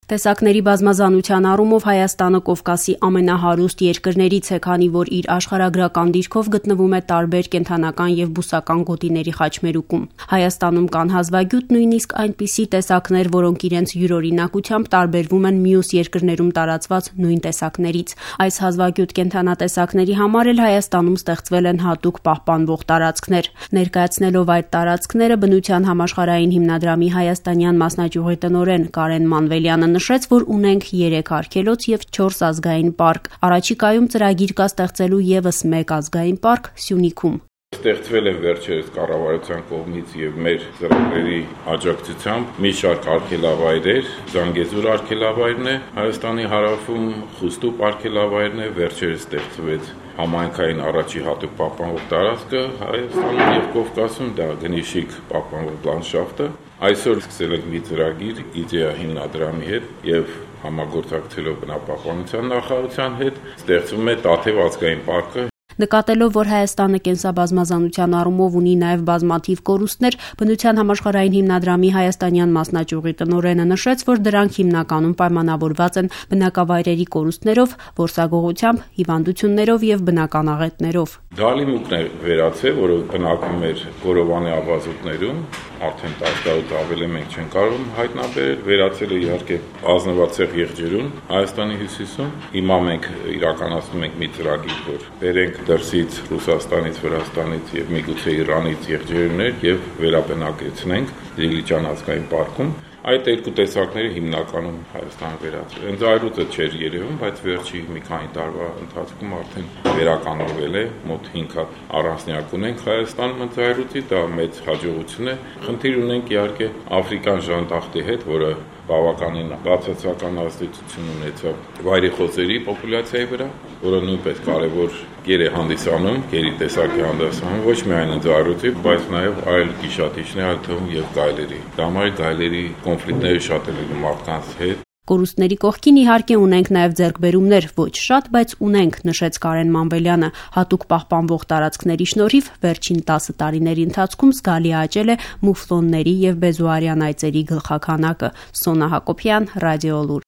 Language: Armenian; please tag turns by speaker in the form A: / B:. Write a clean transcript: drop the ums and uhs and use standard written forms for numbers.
A: Տեսակների բազմազանության առումով Հայաստանը Կովկասի ամենահարուստ երկրներից է, քանի որ իր աշխարհագրական դիրքով գտնվում է տարբեր կենդանական եւ բուսական գոտիների խաչմերուկում։ Հայաստանում կան հազվագյուտ նույնիսկ այնպիսի տեսակներ, որոնք իրենց յուրօրինակությամբ տարբերվում են մյուս երկրներում տարածված նույն տեսակներից։ Այս հազվագյուտ կենդանատեսակների համար էլ Հայաստանում ստեղծվել են հատուկ պահպանվող տարածքներ։ Ներկայացնելով այդ տարածքները բնության համաշխարհային հիմնադրամի հայաստանյան մասնաճյուղի տնօրեն Կարեն Մանվելյանը նշեց, որ ունենք 3 արգելոց եւ 4 ազգային պարկ։ Առաջիկայում ծրագիր կա ստեղծելու եւս 1 ազգային պարկ Սյունիքում։
B: Ստեղծվել է վերջերս կառավարության կողմից եւ մեր ծրագրերի աջակցությամբ մի շարք արգելավայրեր, Զանգեզուր արգելավայրն է Հայաստանի հարավում, Խուստուպ արգելավայրն է, վերջերս ստեղծվեց համայնքային առաջի հատուկ պահպանվող տարածքը Հայաստանում եւ Կովկասում, դա Գնիշիկ պահպանվող լանդշաֆտը։ Այսօր սկսել ենք մի ծրագիր IDEA հիմնադրամի հետ եւ համագործակցելով բնապահպանության նախարարության հետ ստեղծվում է Տաթև ազգային պարկը։
A: Նկատելով, որ Հայաստանը կենսաբազմազանության առումով ունի նաև բազմաթիվ կորուստներ, բնության համաշխարհային հիմնադրամի հայաստանյան մասնաճյուղի տնօրենը նշեց, որ դրանք հիմնականում պայմանավորված են բնակավայրերի կորուստներով, որսագողությամբ, հիվանդություններով եւ բնական աղետներով։
B: Դալիմուկն է վերացել, որը բնակվում էր Գորովանի ավազուտներում, արդեն 10 տարուց ավելի մենք չեն կարող հայտնաբերել, վերացել է իհարկե ազնվացեղ եղջերուն Հայաստանի հյուսիսում։ Հիմա մենք իրականացնում ենք մի ծրագիր, որ բերենք դրսից Ռուսաստանից, Վրաստանից եւ միգուցե Իրանից եղջերուներ եւ վերաբնակեցնենք Դիլիջան ազգային պարկում։ Այդ երկու տեսակները հիմնականում Հայաստան վերածվել։ Հենց այրուծը չէր երևում, բայց վերջի մի քանի տարվա ընթացքում արդեն վերականգնվել է, մոտ 5 հատ առանձնյակ ունենք Հայաստանում հենց այրուծի, դա մեծ հաջողություն է։ Խնդիր ունենք իհարկե Աֆրիկան ժանտախտի հետ, որը բավականին բացասական ազդեցություն ունեցավ վայրիխոսերի պոպուլյացիայի վրա, որը նույնպես կարևոր կեր է հանդիսանում, գերի տեսակի հանդիսանում, ոչ միայն ընձառյուծի, բայց նաև այլ գիշատիչներ, այլ թվում եւ գայլերի։ Դա համար գայլերի կոնֆլիկտները շատ են լինում մարդկանց հետ։
A: Կորուստների կողքին իհարկե ունենք նաև ձեռքբերումներ, ոչ շատ, բայց ունենք, նշեց Կարեն Մանվելյանը։ Հատուկ պահպանվող տարածքների շնորհիվ վերջին 10 տարիների ընթացքում զգալի աճել է մուֆլոնների եւ բեզուարյան այծերի գլխաքանակը։ Սոնա Հակոբյան, Ռադիոլուր։